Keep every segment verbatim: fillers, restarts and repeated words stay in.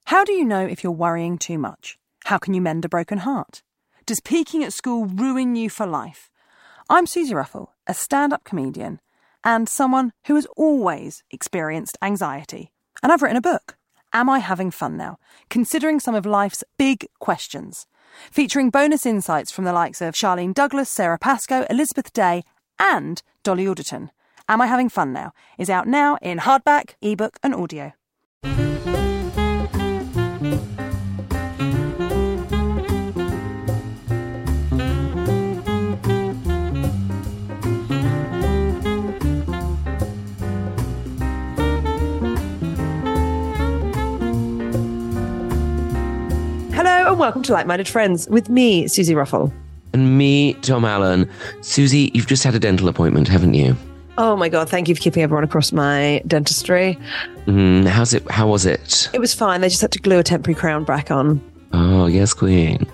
How do you know if you're worrying too much? How can you mend a broken heart? Does peaking at school ruin you for life? I'm Susie Ruffle, a stand-up comedian and someone who has always experienced anxiety. And I've written a book, Am I Having Fun Now? Considering some of life's big questions. Featuring bonus insights from the likes of Charlene Douglas, Sarah Pascoe, Elizabeth Day and Dolly Alderton. Am I Having Fun Now? Is out now in hardback, ebook and audio. Hello and welcome to Like-Minded Friends with me, Susie Ruffle. And me, Tom Allen. Susie, you've just had a dental appointment, haven't you? Oh my God, thank you for keeping everyone across my dentistry. Mm, how's it? How was it? It was fine. They just had to glue a temporary crown back on. Oh, yes, Queen.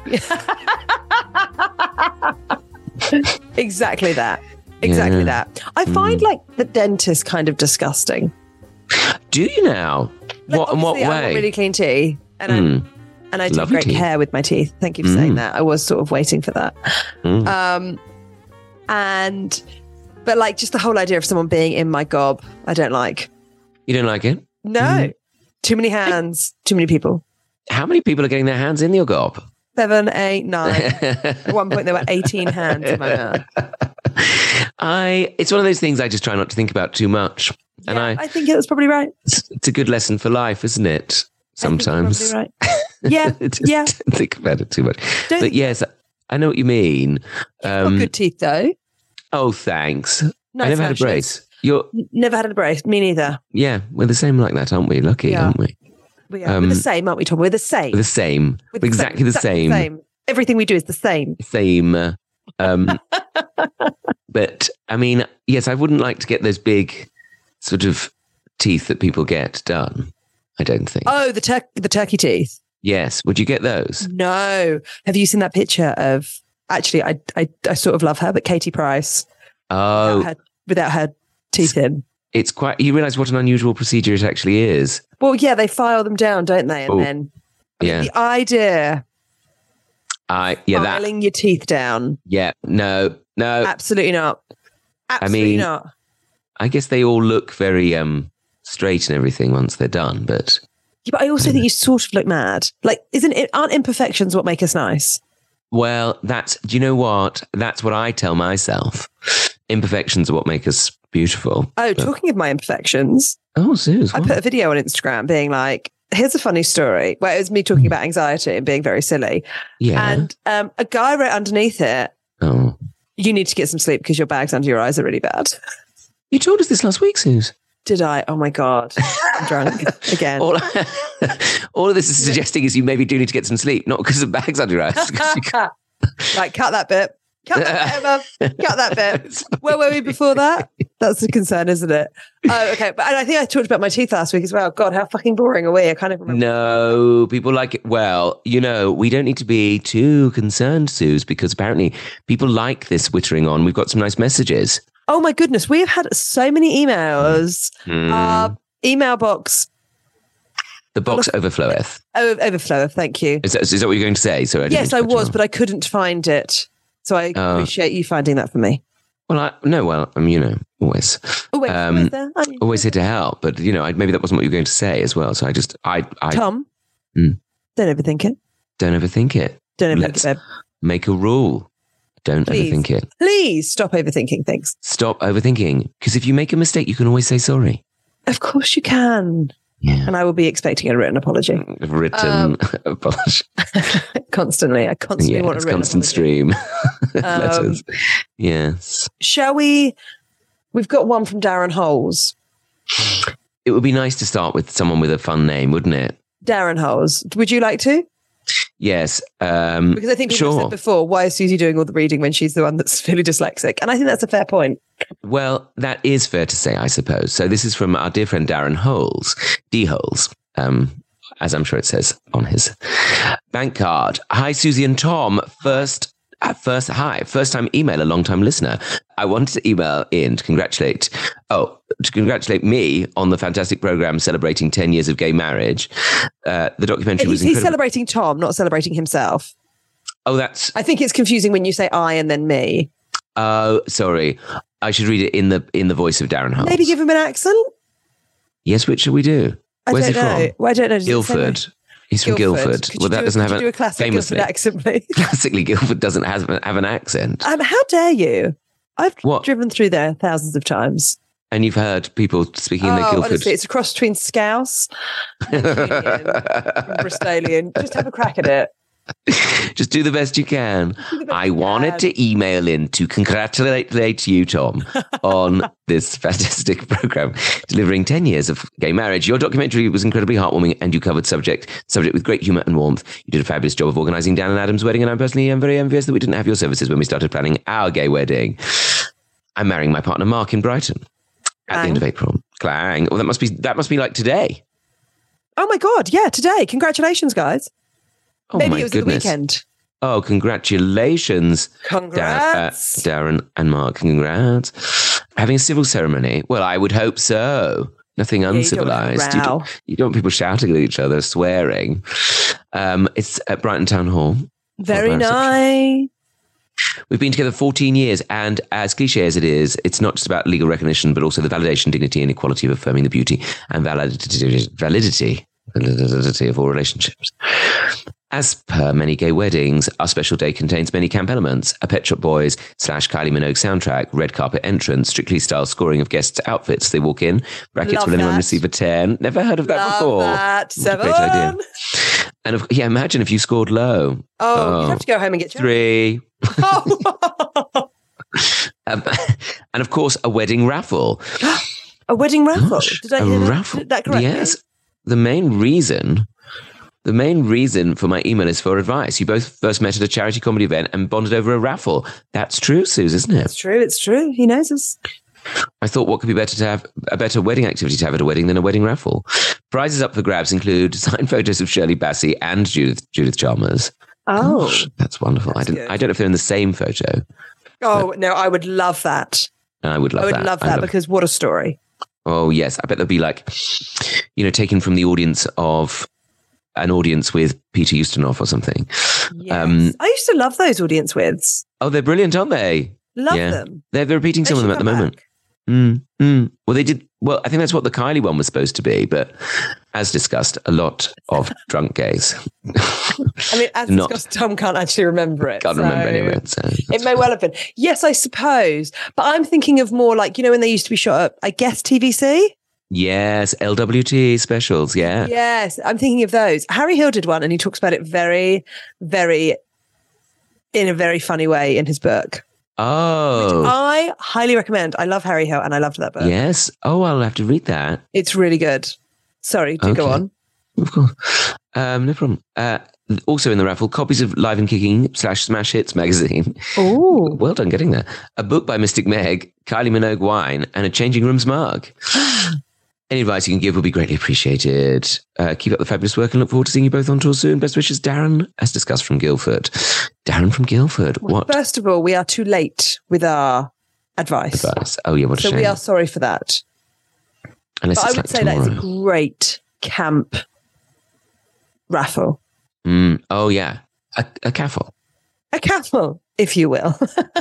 Exactly that. Exactly Yeah. that. I find Mm. like the dentist kind of disgusting. Do you now? Like, What? In what obviously, I want way? really clean teeth. And Mm. I and I do Lovely great teeth. care with my teeth. Thank you for Mm. saying that. I was sort of waiting for that. Mm. Um, and, but like just the whole idea of someone being in my gob, I don't like. You don't like it? No. Mm. Too many hands, too many people. How many people are getting their hands in your gob? Seven, eight, nine. At one point, there were eighteen hands in my mouth. I. It's one of those things I just try not to think about too much, and Yeah, I. I think it was probably right. It's, it's a good lesson for life, isn't it? Sometimes. I think you're probably right. Yeah, Just yeah. don't think about it too much. Don't- But yes, I know what you mean. Got Um, good teeth, though. oh, thanks. Nice I never had a lashes. brace. You're, N- Never had a brace. Me neither. yeah, we're the same like that, aren't we? Lucky, Yeah. aren't we? We are. Um, We're the same, aren't we, Tom? We're the same. We're the same. We're We're exactly the exactly same. Everything we do is the same. Same. uh, Um, but I mean, yes, I wouldn't like to get those big sort of teeth that people get done. I don't think. Oh, the tur- the turkey teeth. Yes. Would you get those? No. Have you seen that picture of? Actually, I I, I sort of love her, but Katie Price Oh, without, her, without her teeth in. it's quite. You realise what an unusual procedure it actually is. Well, yeah, they file them down, don't they? And Oh, then I mean, yeah. the idea I yeah that filing your teeth down. yeah no no. Absolutely not. Absolutely mean, not. I guess they all look very um straight and everything once they're done, but Yeah, but I also think you sort of look mad. Like, isn't it? Aren't imperfections what make us nice? well, that's do you know what? That's what I tell myself. Imperfections are what make us beautiful. Oh, But- talking of my imperfections, oh, Suze, I what? put a video on Instagram being like, "Here's a funny story." Where it was me talking about anxiety and being very silly, yeah. and um, a guy wrote underneath it, oh, "You need to get some sleep because your bags under your eyes are really bad." you told us this last week, Suze. Did I? Oh my God, I'm drunk again. All, all of this is suggesting is you maybe do need to get some sleep, not because of bags under your eyes. 'cause you- Right, cut that bit. Cut that bit, Emma. Cut that bit. Where were we before that? That's the concern, isn't it? Oh, okay. But and I think I talked about my teeth last week as well. God, how fucking boring are we? I kind of remember. No, people like it. Well, you know, we don't need to be too concerned, Suze, because apparently people like this wittering on. We've got some nice messages. Oh my goodness, we have had so many emails. Mm. Our email box The box overfloweth. oh, overflow. Thank you. Is that, is that what you're going to say? Sorry, I didn't Yes, mean I to cut you was, off. but I couldn't find it. So I Oh. appreciate you finding that for me. Well, I, no, well, um, you know, always, Oh wait, Um, where's there? Oh, always here to help. But you know, I, maybe that wasn't what you were going to say as well. So I just, I, I Tom, Mm. don't overthink it. don't overthink it. Don't overthink Let's it, babe. make a rule. Don't Please. overthink it. Please stop overthinking things. Stop overthinking. Because if you make a mistake, you can always say sorry. Of course you can. Yeah. And I will be expecting a written apology. Written Um, apology. Constantly. I constantly Yeah, want a it's written constant apology. stream. Letters. Yes. Shall we? We've got one from Darren Holes. It would be nice to start with someone with a fun name, wouldn't it? Darren Holes. Would you like to? Yes. Um, Because I think people have sure. said before, why is Susie doing all the reading when she's the one that's really dyslexic? And I think that's a fair point. Well, that is fair to say, I suppose. So this is from our dear friend Darren Holes, D Holes, um, as I'm sure it says on his bank card. Hi, Susie and Tom. First At first, hi, first time emailer, long time listener. I wanted to email in to congratulate, oh, to congratulate me on the fantastic program celebrating ten years of gay marriage. Uh, the documentary he's, was he's incredible. celebrating Tom, not celebrating himself. Oh, that's, I think it's confusing when you say I and then me. oh, sorry. I should read it in the in the voice of Darren Hull. Maybe give him an accent. Yes, which shall we do? I Where's don't he know. from? Well, I don't know. Does it say Guildford. where- He's from Guildford. Could you Well, that do a- doesn't have could a you do a classic famously. Guildford accent, please? Classically, Guildford doesn't have, have an accent. Um, how dare you? I've What? driven through there thousands of times. And you've heard people speaking in the Oh, Guildford. honestly, it's a cross between Scouse and Bristolian. Just have a crack at it. Just do the best you can. the best I you wanted can. to email in to congratulate you, Tom, on this fantastic program, delivering ten years of gay marriage. Your documentary was incredibly heartwarming and you covered subject subject with great humour and warmth. You did a fabulous job of organising Dan and Adam's wedding, and I'm personally am very envious that we didn't have your services when we started planning our gay wedding. I'm marrying my partner Mark in Brighton at Clang. the end of April. Clang. Well, that must be that must be like today. Oh my God. Yeah, today. Congratulations, guys. Oh Maybe my it was goodness. the weekend. Oh, congratulations. Congrats. Da- uh, Darren and Mark, congrats. Having a civil ceremony? Well, I would hope so. Nothing Yeah, you don't want to have a uncivilized. You, row. don't, you don't want people shouting at each other, swearing. Um, it's at Brighton Town Hall. Very Oh, nice. We've been together fourteen years, and as cliche as it is, it's not just about legal recognition, but also the validation, dignity, and equality of affirming the beauty and validity, validity, validity of all relationships. As per many gay weddings, our special day contains many camp elements: a Pet Shop Boys slash Kylie Minogue soundtrack, red carpet entrance, Strictly style scoring of guests' outfits they walk in. Brackets, Love will anyone that. receive a ten? Never heard of that Love before. that. What a great Seven. idea. And of, yeah, imagine if you scored low. Oh, Oh. you'd have to go home and get Three. Oh. Um, and of course, a wedding raffle. A wedding raffle. Gosh, Did I a hear that, raffle. did that correctly? Yes. The main reason, the main reason for my email is for advice. You both first met at a charity comedy event and bonded over a raffle. That's true, Suze, isn't it? It's true. It's true. He knows us. I thought what could be better to have a better wedding activity to have at a wedding than a wedding raffle. Prizes up for grabs include signed photos of Shirley Bassey and Judith Judith Chalmers. Oh. Gosh, that's wonderful. That's I don't good. I don't know if they're in the same photo. Oh, no, I would love that. I would love I would that. love I that because what a story. Oh, yes. I bet they'll be like, you know, taken from the audience of an audience with Peter Ustinov or something. Yes. Um, I used to love those audience widths. Oh, they're brilliant, aren't they? Love Yeah. them. They're, they're repeating They some of should them at the come moment. back. Mm, mm. Well, they did. Well, I think that's what the Kylie one was supposed to be. But as discussed, a lot of drunk gays. I mean, as Not- discussed, Tom can't actually remember it. Can't so remember any of it. So It may well have been. Yes, I suppose. But I'm thinking of more like, you know, when they used to be shot up, I guess T V C? yes, L W T specials. Yeah. Yes, I'm thinking of those. Harry Hill did one and he talks about it very, very, in a very funny way in his book. Oh, I highly recommend. I love Harry Hill and I loved that book. yes. Oh, I'll have to read that. It's really good. Sorry, do go Okay. on. Of course. Um, no problem. Uh, also in the raffle, copies of Live and Kicking slash Smash Hits magazine. Oh, Well done getting there. A book by Mystic Meg, Kylie Minogue wine, and a Changing Rooms mug. Any advice you can give will be greatly appreciated. Uh, keep up the fabulous work and look forward to seeing you both on tour soon. Best wishes, Darren, as discussed from Guildford. Darren from Guildford. What first of all, we are too late with our advice. advice? Oh, yeah, what a So shame. we are sorry for that. Unless But I it's would like say that is a tomorrow. great camp raffle. Mm, oh, yeah. A, a caffle. A camel, if you will.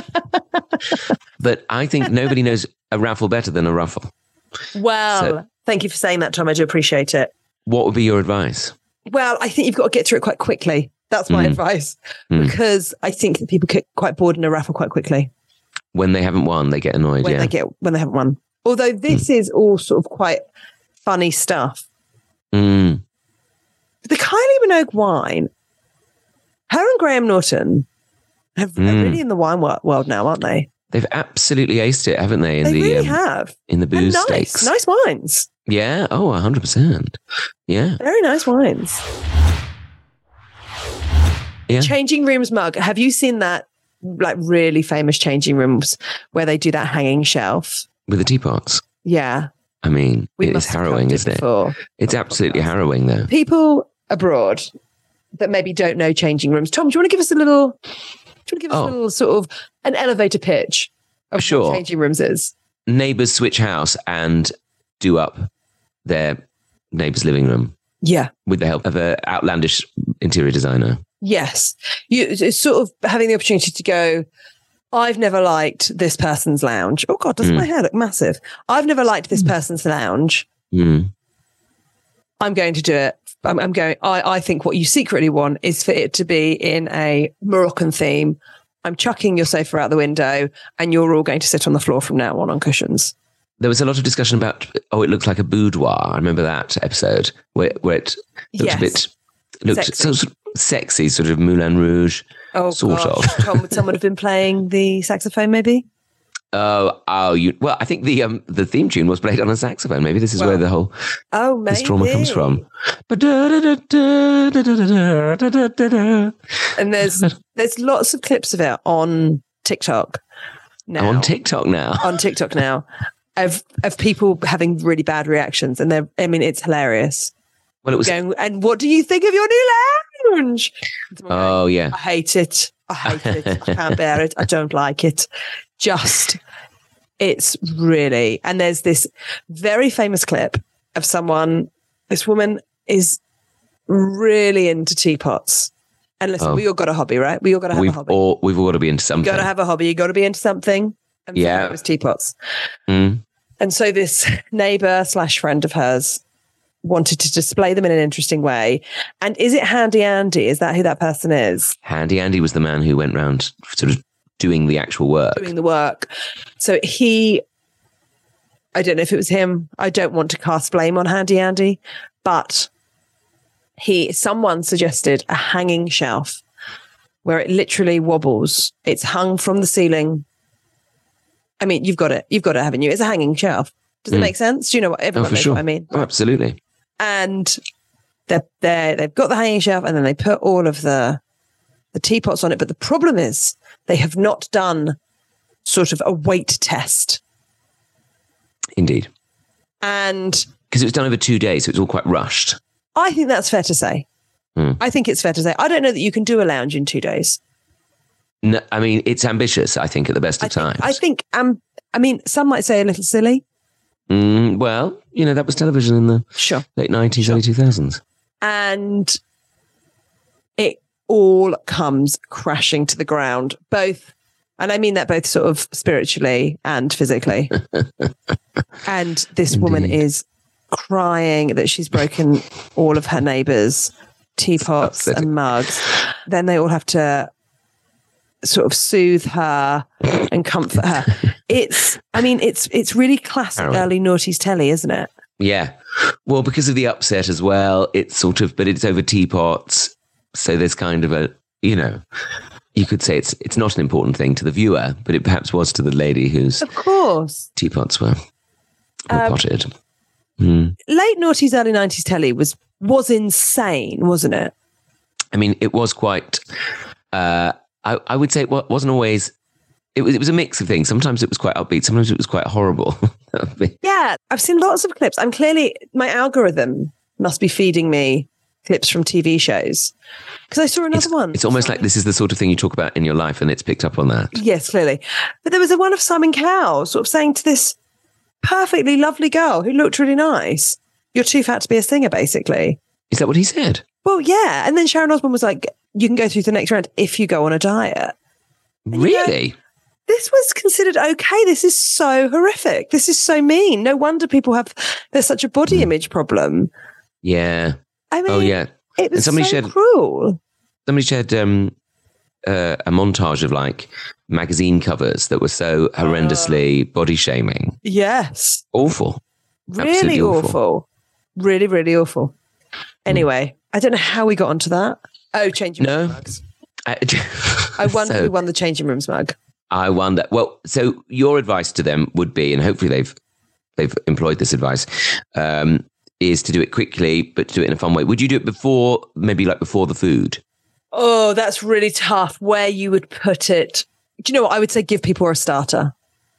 But I think nobody knows a raffle better than a ruffle. Well, So- thank you for saying that, Tom. I do appreciate it. What would be your advice? Well, I think you've got to get through it quite quickly. That's my Mm. advice. Mm. Because I think that people get quite bored in a raffle quite quickly When they haven't won, they get annoyed. when yeah. they get when they haven't won. Although this is all sort of quite funny stuff. Mm. The Kylie Minogue wine, her and Graham Norton have, are Mm. really in the wine wo- world now, aren't they? They've absolutely aced it, haven't they? In They the really um, have. in the And booze nice, stakes. nice wines. Yeah. Oh, one hundred percent. Yeah. Very nice wines. Yeah. Changing rooms mug. Have you seen that? Like really famous changing rooms where they do that hanging shelf. With the teapots. Yeah, I mean, we it is must have harrowing, covered it isn't it? before. It's absolutely harrowing, though. People abroad that maybe don't know changing rooms. Tom, do you want to give us a little? Do Do you want to give us Oh. a little sort of an elevator pitch of Sure. what changing rooms is? Neighbours switch house and do up their neighbour's living room Yeah. with the help of an outlandish interior designer. Yes. You, it's sort of having the opportunity to go, I've never liked this person's lounge. Oh, God, doesn't Mm. my hair look massive? I've never liked this person's lounge. Mm. I'm going to do it. I'm, I'm going, I, I think what you secretly want is for it to be in a Moroccan theme. I'm chucking your sofa out the window and you're all going to sit on the floor from now on on cushions. There was a lot of discussion about, oh, it looks like a boudoir. I remember that episode where, where it looked Yes. a bit, looked Sexy. so sort of sexy, sort of Moulin Rouge. Oh, Sort gosh. of. Tom, would someone have been playing the saxophone maybe? Oh, oh, you. Well, I think the um the theme tune was played on a saxophone. Maybe this is Well, where the whole Oh, maybe. this trauma comes from. And there's there's lots of clips of it on TikTok now. On TikTok now. on TikTok now of of people having really bad reactions, and they're I mean it's hilarious. Well, it was. Going, and what do you think of your new lounge? And someone going, Oh yeah. I hate it. I hate it. I can't bear it. I don't like it. Just, it's really. And there's this very famous clip of someone, this woman is really into teapots. And listen, Oh. we all got a hobby, right? We all got to have We've a hobby. all we've all got to be into You something. got to have a hobby. You got to be into something. And for Yeah. her it was teapots. Mm. And so this neighbor slash friend of hers wanted to display them in an interesting way. And is it Handy Andy? Is that who that person is? Handy Andy was the man who went round sort of doing the actual work. Doing the work. So he, I don't know if it was him. I don't want to cast blame on Handy Andy, but he, someone suggested a hanging shelf where it literally wobbles. It's hung from the ceiling. I mean, you've got it. You've got it, haven't you? It's a hanging shelf. Does it Mm. make sense? Do you know what? Oh, Everyone for knows sure. what I mean. Oh, absolutely. And they're, they're, they've got the hanging shelf and then they put all of the the teapots on it. But the problem is they have not done sort of a weight test. Indeed. And Because it was done over two days, so it was all quite rushed. I think that's fair to say. Hmm. I think it's fair to say. I don't know that you can do a lounge in two days. No, I mean, it's ambitious, I think, at the best I of think, times. I think, um, I mean, some might say a little silly. Mm, well, you know, that was television in the Sure. late nineties, Sure. early two thousands. And it all comes crashing to the ground, both, and I mean that both sort of spiritually and physically. And this woman Indeed. is crying that she's broken all of her neighbours' teapots Upsetting. and mugs. Then they all have to sort of soothe her and comfort her. It's, I mean, it's it's really classic Harrowing. early noughties telly, isn't it? Yeah. Well, because of the upset as well, it's sort of, but it's over teapots. So there's kind of a, you know, you could say it's it's not an important thing to the viewer, but it perhaps was to the lady whose Of course. teapots were, were Um, potted. Mm. Late noughties, early nineties telly was was insane, wasn't it? I mean, it was quite, uh, I, I would say it wa- wasn't always, it was, it was a mix of things. Sometimes it was quite upbeat. Sometimes it was quite horrible. That would be- Yeah, I've seen lots of clips. I'm clearly, my algorithm must be feeding me clips from T V shows. Because I saw another it's, one. it's almost like this is the sort of thing you talk about in your life and it's picked up on that. Yes, clearly. But there was a one of Simon Cowell sort of saying to this perfectly lovely girl who looked really nice, you're too fat to be a singer, basically. Is that what he said? Well, yeah. And then Sharon Osbourne was like, you can go through the next round if you go on a diet. Really? This was considered okay. This is so horrific. This is so mean. No wonder people have, there's such a body image problem. Yeah. I mean, Oh, yeah. it was And somebody so shared- cruel. Somebody shared um, uh, a montage of like magazine covers that were so horrendously body shaming. Yes. Awful. Really Absolutely awful. awful. Really, really awful. Anyway, I don't know how we got onto that. Oh, changing No. rooms mugs. I, I wonder so, who won the changing rooms mug. I wonder. Well, so your advice to them would be, and hopefully they've they've employed this advice, um, is to do it quickly, but to do it in a fun way. Would you do it before, maybe like before the food? Oh, that's really tough. Where you would put it. Do you know what? I would say give people a starter.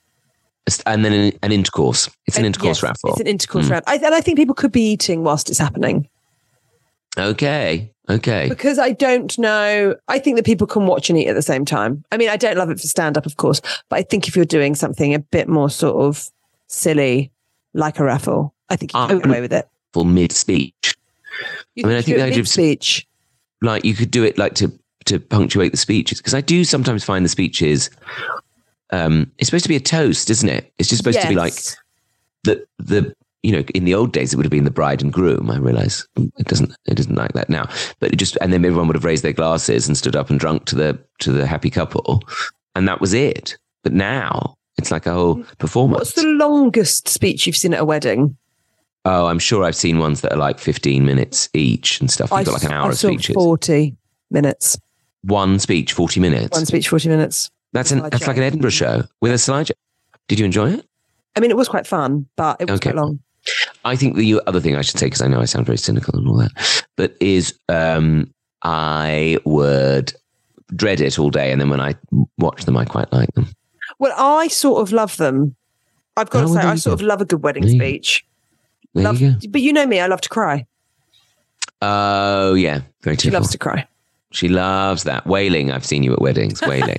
And then an, an intercourse. It's an Uh, intercourse yes, raffle. It's an intercourse Mm. round. I, and I think people could be eating whilst it's happening. Okay. Okay. Because I don't know. I think that people can watch and eat at the same time. I mean, I don't love it for stand-up, of course, but I think if you're doing something a bit more sort of silly, like a raffle, I think you can get away with it. For mid-speech. You I mean, I think do the it idea of mid-speech. like you could do it like to to punctuate the speeches, because I do sometimes find the speeches. Um, it's supposed to be a toast, isn't it? It's just supposed Yes. to be like the the you know, in the old days it would have been the bride and groom. I realise it doesn't it isn't like that now. But it just and then everyone would have raised their glasses and stood up and drunk to the to the happy couple, and that was it. But now it's like a whole performance. What's the longest speech you've seen at a wedding? Oh, I'm sure I've seen ones that are like fifteen minutes each and stuff. You've got like an hour I of saw speeches. forty minutes. One speech, forty minutes. One speech, forty minutes. That's an that's slideshow. like an Edinburgh show with a slideshow. Did you enjoy it? I mean, it was quite fun, but it was Okay. quite long. I think the other thing I should say, because I know I sound very cynical and all that, but is um, I would dread it all day, and then when I watch them, I quite like them. Well, I sort of love them. I've got Oh, to well, say, there I you sort go. of love a good wedding There you- speech. There Love, you go. but you know me, I love to cry. Oh yeah, very She typical. loves to cry. She loves that wailing. I've seen you at weddings, wailing.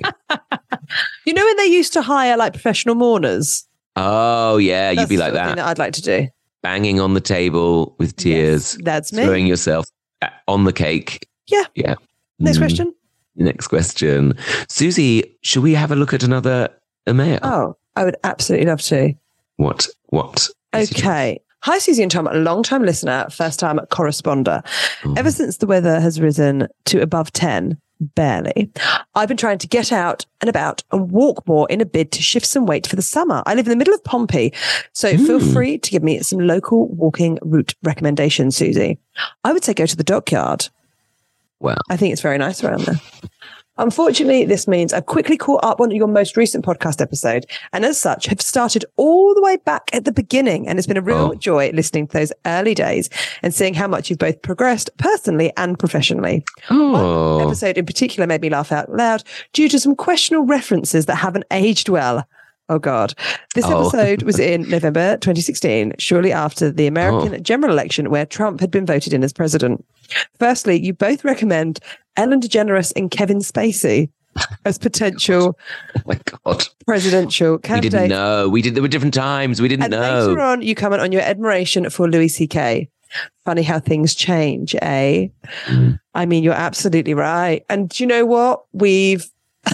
You know when they used to hire like professional mourners? Oh yeah, you'd That's be the like sort of thing that, that I'd like to do. banging on the table with tears, Yes, that's me. throwing yourself on the cake. Yeah. Yeah. Next Mm. question. Next question. Susie, should we have a look at another email? Oh, I would absolutely love to. What? What? is it? Okay. Hi, Susie and Tom, a long time listener, first time corresponder. Oh. Ever since the weather has risen to above ten, barely, I've been trying to get out and about and walk more in a bid to shift some weight for the summer. I live in the middle of Pompey, so feel Mm. free to give me some local walking route recommendations, Susie. I would say go to the dockyard. Well, I think it's very nice around there. Unfortunately, this means I've quickly caught up on your most recent podcast episode, and as such, have started all the way back at the beginning. And it's been a real Oh. joy listening to those early days and seeing how much you've both progressed personally and professionally. One oh, episode in particular made me laugh out loud due to some questionable references that haven't aged well. Oh, God. This Oh. episode was in November twenty sixteen, shortly after the American Oh. general election where Trump had been voted in as president. Firstly, you both recommend Ellen DeGeneres and Kevin Spacey as potential oh my God. presidential We didn't candidates. know. We did. There were different times. We didn't And know. later on, you comment on your admiration for Louis C K. Funny how things change, eh? Mm. I mean, you're absolutely right. And do you know what? We've,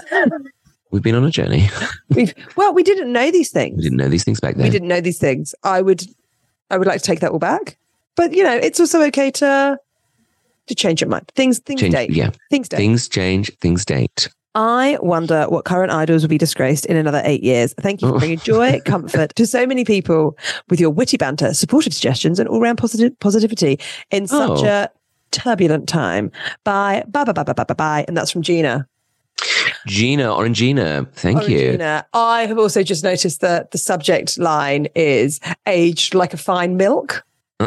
We've been on a journey. we've, well, we didn't know these things. We didn't know these things back then. We didn't know these things. I would, I would like to take that all back. But you know, it's also okay to, to change your mind. Things, things Change- date. yeah. Things date. Things change. Things date. I wonder what current idols will be disgraced in another eight years. Thank you for Oh. bringing joy, comfort to so many people with your witty banter, supportive suggestions, and all-round positive positivity in such Oh. a turbulent time. Bye, bye, bye, bye, bye, bye, bye, bye. And that's from Gina. Gina, Orangina. Thank you. Orangina. I have also just noticed that the subject line is aged like a fine milk.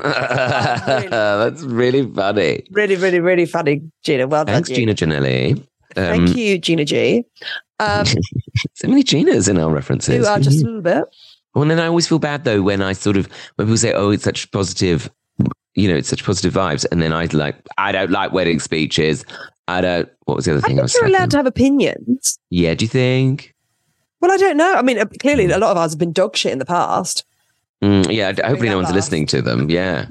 That's really funny. Really, really, really funny, Gina. Well done, Thanks, Gina Janelli. Um, Thank you, Gina G. Um, So many Ginas in our references. who are just a little bit. Well, and then I always feel bad though when I sort of when people say, "Oh, it's such positive," you know, it's such positive vibes, and then I like, I don't like wedding speeches. I don't. What was the other I thing I, think was you're saying? allowed to have opinions. Yeah, do you think? Well, I don't know. I mean, uh, clearly a lot of ours have been dog shit in the past. Mm, yeah, d- hopefully that no one's last. listening to them. Yeah.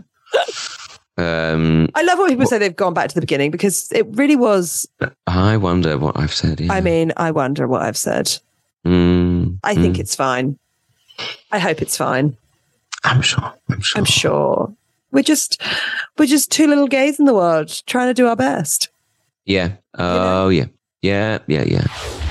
um, I love when people say they've gone back to the beginning because it really was. I wonder what I've said. Yeah. I mean, I wonder what I've said. Mm, I think mm, it's fine. I hope it's fine. I'm sure. I'm sure. I'm sure. We're just, we're just two little gays in the world trying to do our best. Yeah. Oh, yeah. Yeah. Yeah. Yeah.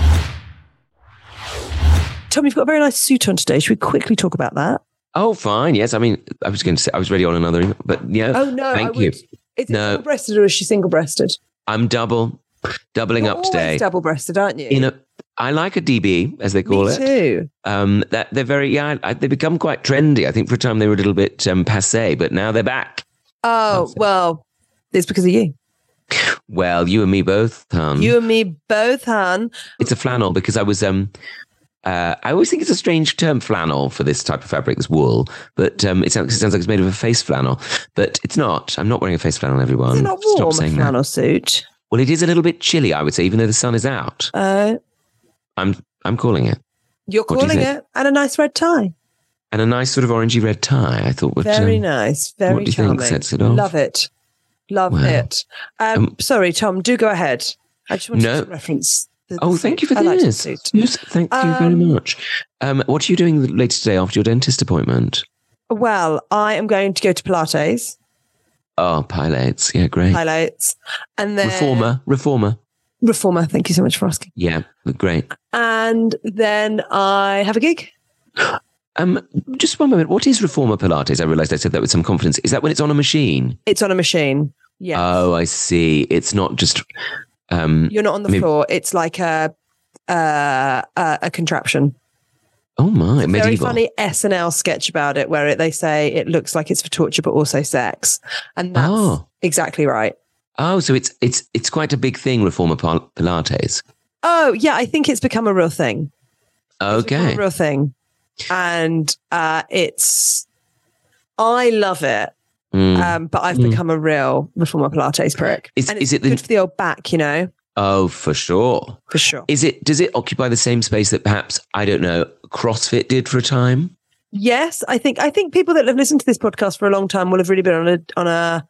Tom, you've got a very nice suit on today. Should we quickly talk about that? Oh, fine. Yes. I mean, I was going to say I was ready on another, email, but yeah. Oh no, Thank I you. would. Is it No. double-breasted or is she single-breasted? I'm double, doubling You're up always today. double-breasted, aren't you? In a, I like a D B, as they call Me it. too. Um, that they're very, yeah, I, they become quite trendy. I think for a time they were a little bit um, passé, but now they're back. Oh That's it. well, it's because of you. Well, you and me both, hon. You and me both, hon. It's a flannel because I was, um, Uh, I always think it's a strange term, flannel, for this type of fabric, this wool. But um, it, sounds, it sounds like it's made of a face flannel. But it's not. I'm not wearing a face flannel, everyone. Is it not Stop warm, a saying flannel that. suit? Well, it is a little bit chilly, I would say, even though the sun is out. Uh, I'm I'm calling it. you're What do you calling think? it. And a nice red tie. And a nice sort of orangey red tie, I thought would... Very um, nice. Very what do you charming. think sets it off? Love it. Love Wow. it. Um, Um, sorry, Tom, do go ahead. I just wanted No. to reference the, the Oh, suit. thank you for I liked the this. suit. Yes, thank you very Um, much. Um, what are you doing later today after your dentist appointment? Well, I am going to go to Pilates, Oh, pilates. Yeah, great. highlights, and then Reformer. Reformer. Reformer. Thank you so much for asking. Yeah, great. And then I have a gig. Um, just one moment. What is Reformer Pilates? I realised I said that with some confidence. Is that when it's on a machine? It's on a machine. Yeah, Oh, I see. It's not just... Um, you're not on the maybe- floor. It's like a uh, a, a contraption. oh, my. Very Medieval. funny S N L sketch about it, where it, they say it looks like it's for torture, but also sex, and that's Oh. exactly right. Oh, so it's it's it's quite a big thing, Reformer Pil- Pilates. Oh yeah, I think it's become a real thing. It's become Okay. a real thing, and uh, it's. I love it, Mm. um, but I've Mm. become a real Reformer Pilates prick. Is- and is it's it the- good for the old back? You know, Oh, for sure. for sure. Is it? Does it occupy the same space that perhaps, I don't know, CrossFit did for a time? Yes, I think I think people that have listened to this podcast for a long time will have really been on a on a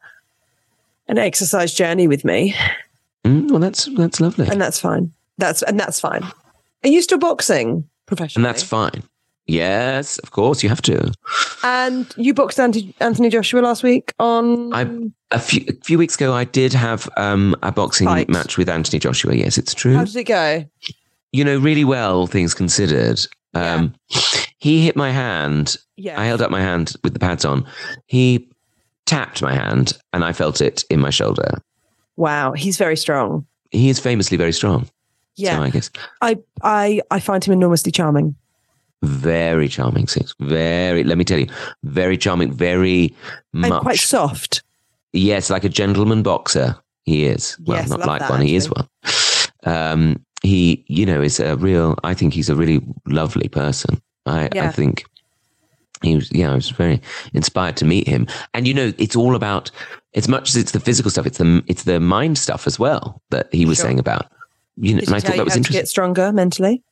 an exercise journey with me, Mm, well, that's that's lovely, and that's fine. That's and that's fine. Are you still boxing professionally? and that's fine. Yes, of course, you have to. And you boxed Anthony, Anthony Joshua last week on. I a few a few weeks ago, I did have um, a boxing Fight. match with Anthony Joshua. Yes, it's true. How did it go? You know, really well, all things considered. Um, He hit my hand. Yeah. I held up my hand with the pads on. He tapped my hand, and I felt it in my shoulder. Wow, he's very strong. He is famously very strong. Yeah, So I guess I, I, I find him enormously charming. very charming. Six. Very, let me tell you, very charming, very And much. quite soft. Yes, like a gentleman boxer. He is. Well, Yes, not love like that, one. He is actually. one. Um, he, you know, is a real, I think he's a really lovely person. I, Yeah. I think he was, yeah, I was very inspired to meet him. And, you know, it's all about, as much as it's the physical stuff, it's the, it's the mind stuff as well that he was Sure. saying about. You know, Did and he I tell thought you that was how to interesting. get stronger mentally?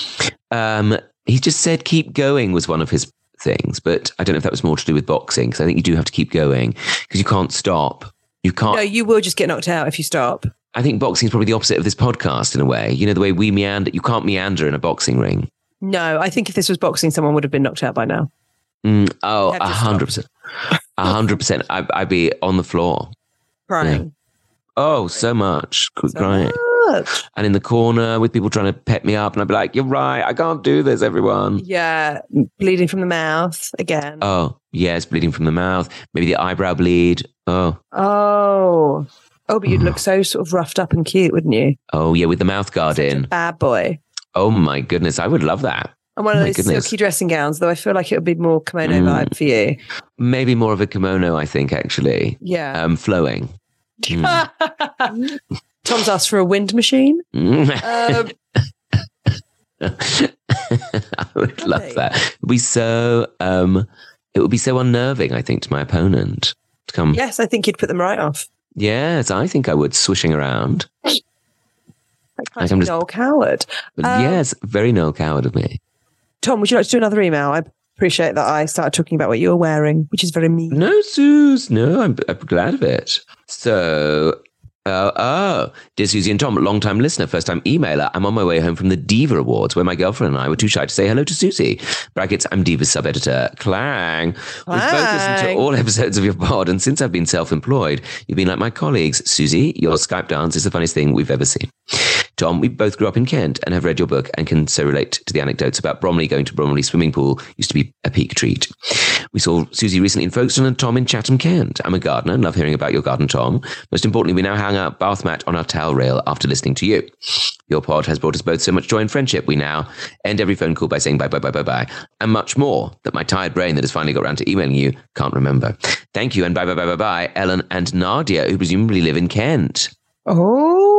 Um, he just said keep going was one of his things, but I don't know if that was more to do with boxing, because I think you do have to keep going because you can't stop. You can't. No, you will just get knocked out if you stop. I think boxing is probably the opposite of this podcast in a way. You know, the way we meander, you can't meander in a boxing ring. No, I think if this was boxing, someone would have been knocked out by now. Mm, oh, Had a to hundred percent. A hundred percent. I- I'd be on the floor. Crying. Oh, so much. So Crying. much. And in the corner with people trying to pep me up. And I'd be like, you're right. I can't do this, everyone. Yeah, bleeding from the mouth again. Oh, yes. Bleeding from the mouth. Maybe the eyebrow bleed. Oh, Oh. Oh, but you'd look so sort of roughed up and cute, wouldn't you? oh, yeah. With the mouth guard Such a in. bad boy. Oh, my goodness. I would love that. And one of Oh my those goodness. silky dressing gowns, though I feel like it would be more kimono Mm. vibe for you. Maybe more of a kimono, I think, actually. Yeah. Um, flowing. Mm. Tom's asked for a wind machine. Um, I would love Lovely. that. It would be so um it would be so unnerving, I think, to my opponent to come. yes, I think you'd put them right off. Yes, I think I would, swishing around. Like, Like I'm just- Noel Coward. But Um, yes, very Noel Coward of me. Tom, would you like to do another email? I appreciate that I started talking about what you were wearing, which is very mean. No, Suze. No, I'm, I'm glad of it. So, uh, oh, dear Susie and Tom, long time listener, first time emailer. I'm on my way home from the Diva Awards, where my girlfriend and I were too shy to say hello to Susie. Brackets, I'm Diva's sub editor. Clang. We've both listened to Clang. all episodes of your pod, and since I've been self employed, you've been like my colleagues. Susie, your Skype dance is the funniest thing we've ever seen. Tom, we both grew up in Kent and have read your book and can so relate to the anecdotes about Bromley going to Bromley swimming pool used to be a peak treat. We saw Susie recently in Folkestone and Tom in Chatham, Kent. I'm a gardener and love hearing about your garden, Tom. Most importantly, we now hang out bath mat on our towel rail after listening to you. Your pod has brought us both so much joy and friendship. We now end every phone call by saying bye, bye, bye, bye, bye, and much more that my tired brain that has finally got around to emailing you can't remember. Thank you and bye, bye, bye, bye, bye, Ellen and Nadia, who presumably live in Kent. Oh.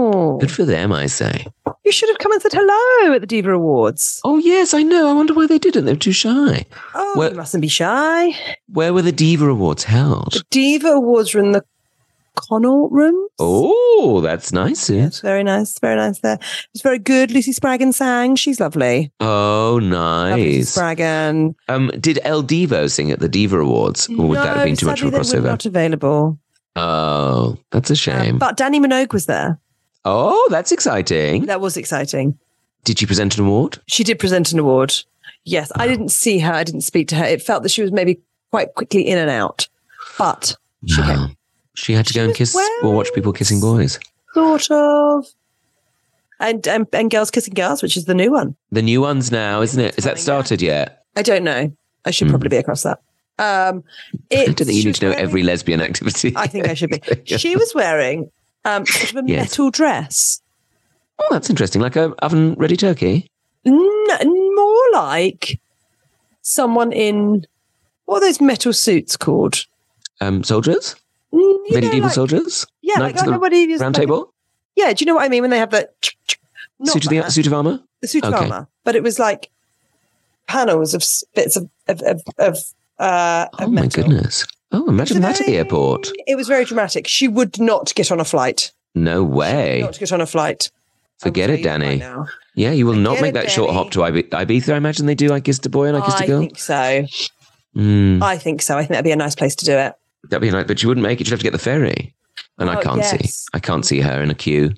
Oh, Good for them, I say. you should have come and said hello at the Diva Awards. Oh, yes, I know. I wonder why they didn't. They were too shy. Oh, Where- you mustn't be shy. Where were the Diva Awards held? The Diva Awards were in the Connaught Rooms. Oh, that's nice. Yeah, Yes. it's very nice, very nice there. It's very good. Lucy Spraggan sang. She's lovely. Oh, Lovely Lucy nice. Spraggan. Um, did El Divo sing at the Diva Awards? Or would that have been too much of a sadly, they were crossover? not available. Oh, that's a shame. Um, but Danny Minogue was there. oh, that's exciting. That was exciting. Did she present an award? She did present an award. Yes, I didn't see her. I didn't speak to her. It felt that she was maybe quite quickly in and out. But she No. came. She had to She go and was kiss or wearing- watch people kissing boys. Sort of. And, and and Girls Kissing Girls, which is the new one. The new one's now, isn't it? Is that coming started yet? I don't know. I should Hmm. probably be across that. Um, I it, don't think you she need was to know wearing- every lesbian activity. I think I should be. She was wearing um, sort of a Yes. metal dress. Oh, that's interesting. Like a oven ready turkey. N- more like someone in, what are those metal suits called? Um, soldiers? Mm, you know, Medieval like- soldiers? Yeah, Knights like of the everybody uses Round like a- table? Yeah, do you know what I mean when they have that not Suit of, the, that, suit of armour? the suit of okay. armor, but it was like panels of s- bits of of of, of, uh, Oh, of my metal. goodness. Oh, It was imagine a that at the very- airport. It was very dramatic. She would not get on a flight. No way. Not to get on a flight. I will Forget tell it, you right Danny. now. Yeah, you will not Forget make it, that short Danny. hop to Ib- Ibiza. I imagine they do I Kissed a Boy and I Kissed a I Girl. think so. Mm, I think so. I think that'd be a nice place to do it. that'd be nice, but you wouldn't make it. You'd have to get the ferry. And I Oh, can't see. yes. I can't see her in a queue.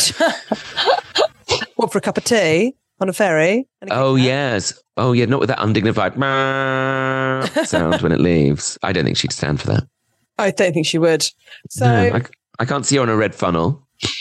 What, for a cup of tea on a ferry? And a Oh, Kit Kat? yes. Oh, yeah, not with that undignified sound when it leaves. I don't think she'd stand for that. I don't think she would. So No, I, I can't see her on a red funnel.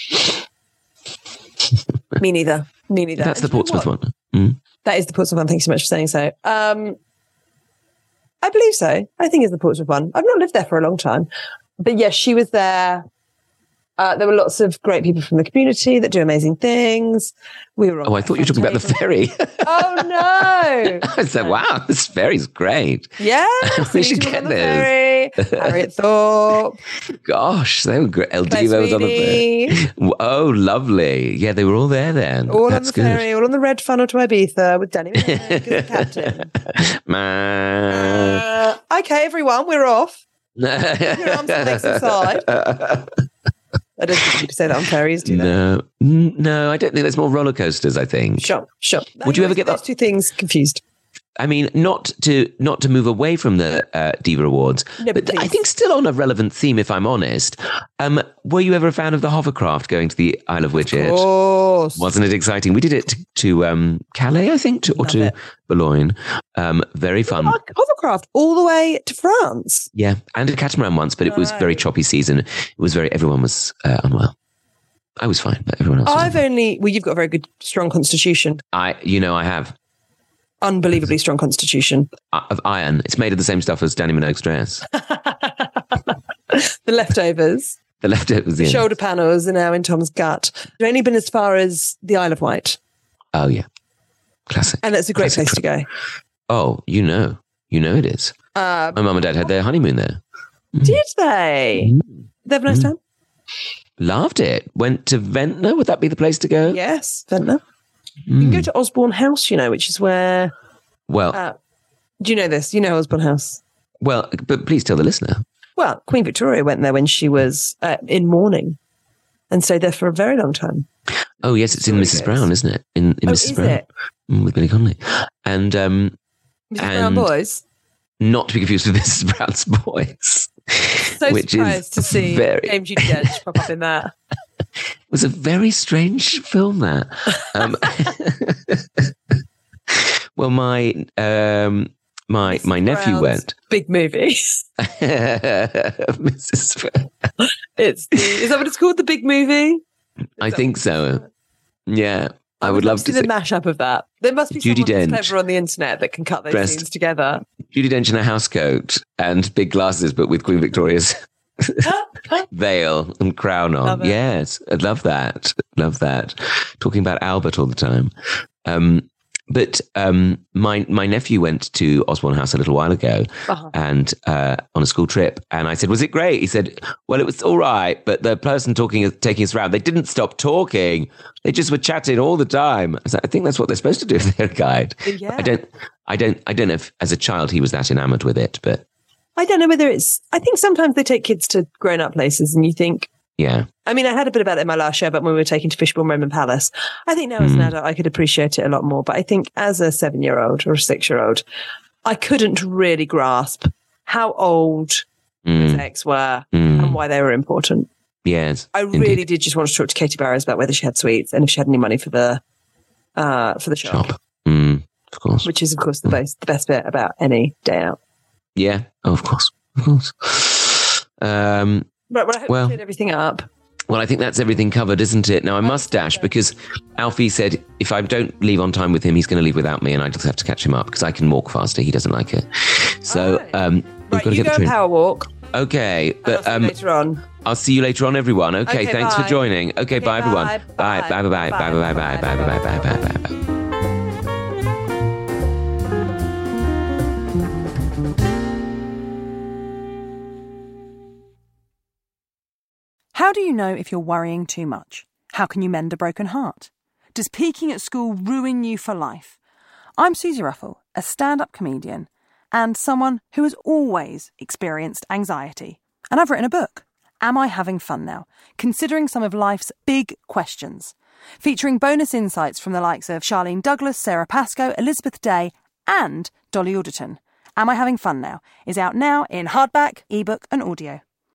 me neither. Me neither. That's And the do you know Portsmouth what? one. Mm. That is the Portsmouth one. Thank you so much for saying so. Um, I believe so. I think it's the Portsmouth one. I've not lived there for a long time, but yes, she was there. Uh, there were lots of great people from the community that do amazing things. We were. on Oh, I that thought you were talking about the table. ferry. Oh no! I said, wow, this ferry's great. Yeah, We should get on the this. ferry. Harriet Thorpe, Gosh, they were great. El Claire Divo was on the ferry. Sweeney, Oh, lovely. Yeah, they were all there then. all That's on the good. ferry, all on the red funnel to Ibiza with Danny Minogue as the captain. Man. Uh, okay, everyone, we're off. Your arms and legs aside. I don't think you could say that on ferries, do they? No, N- no, I don't think there's more roller coasters. I think. Sure, sure. Would you I ever always get those that- two things confused? I mean, not to not to move away from the uh, Diva Awards, No, but but I please. think still on a relevant theme. If I'm honest, um, were you ever a fan of the hovercraft going to the Isle of Widget? Of course. Wasn't it exciting? We did it to, to um, Calais, I think, to, or Love to it. Boulogne. Um, very fun. Oh, hovercraft all the way to France. Yeah, and a catamaran once, but it was very No. choppy season. It was very. Everyone was uh, unwell. I was fine, but everyone else. Was I've unwell. only, well, you've got a very good, strong constitution. I, you know, I have Unbelievably strong constitution. uh, of iron. It's made of the same stuff as Danny Minogue's dress. The leftovers, The leftovers. the in. shoulder panels are now in Tom's gut. I've only been as far as the Isle of Wight, Oh yeah, classic. and it's a great Classic place to go. Oh, you know, you know it is. Uh, My mum and dad had their honeymoon there. did they? They have a nice time? Loved it. Went to Ventnor. Would that be the place to go? Yes, Ventnor. You Mm. can go to Osborne House, you know, which is where. Well, Uh, do you know this? You know Osborne House. well, but please tell the listener. Well, Queen Victoria went there when she was uh, in mourning and stayed there for a very long time. Oh yes, it's in Sorry, Missus guys. Brown, isn't it? In, in Oh, Missus is Brown it? Mm, with Billy Connolly, and um, Missus Brown And- Boys. not to be confused with Missus Brown's Boys. So which surprised is to see very- Dame Judi Dench pop up in that. It was a very strange film. That. Um, well, my um, my Missus my nephew Brown's went. Big movie. Missus Brown. It's the, is that what it's called? The Big Movie? I think so. Yeah, I, would love to see see the mashup of that. There must be Judi someone that's Dench. clever on the internet that can cut those Dressed- scenes together. Judi Dench in a housecoat and big glasses, but with Queen Victoria's veil and crown on. Love it. Yes, I'd love that. Love that. Talking about Albert all the time. Um, But um, my my nephew went to Osborne House a little while ago, uh-huh. and uh, on a school trip, and I said, "Was it great?" He said, "Well, it was all right, but the person talking, taking us around, they didn't stop talking; they just were chatting all the time." I said, "I think that's what they're supposed to do if they're a guide." Yeah. I don't, I don't, I don't know if as a child he was that enamored with it, but I don't know whether it's. I think sometimes they take kids to grown up places, and you think. Yeah. I mean, I had a bit about it in my last show, but when we were taken to Fishbourne Roman Palace, I think now as an Mm. adult, I could appreciate it a lot more. But I think as a seven-year-old or a six-year-old, I couldn't really grasp how old Mm. his ex were Mm. and why they were important. Yes. I indeed. really did just want to talk to Katie Barrows about whether she had sweets and if she had any money for the uh, for the shop, Shop. Mm, of course. which is, of course, the best, the best bit about any day out. Yeah. Oh, of course. Of course. Um, Right, well, I hope Well- we cleared everything up. Well, I think that's everything covered, isn't it? Now, I must dash because Alfie said if I don't leave on time with him, he's going to leave without me and I just have to catch him up because I can walk faster. He doesn't like it. So Alright. um, we've Right, got to you get go the and train. power walk. Okay. And I'll But see you um, later on. I'll see you later on, everyone. Okay, Okay, thanks bye. for joining. Okay, Okay, bye, everyone. bye, Bye, bye, bye, bye, bye, bye, bye, bye, bye, bye, bye, bye, bye, bye, bye. How do you know if you're worrying too much? How can you mend a broken heart? Does peaking at school ruin you for life? I'm Susie Ruffle, a stand-up comedian and someone who has always experienced anxiety. And I've written a book, Am I Having Fun Now? Considering some of life's big questions. Featuring bonus insights from the likes of Charlene Douglas, Sarah Pascoe, Elizabeth Day and Dolly Alderton. Am I Having Fun Now? Is out now in hardback, ebook and audio.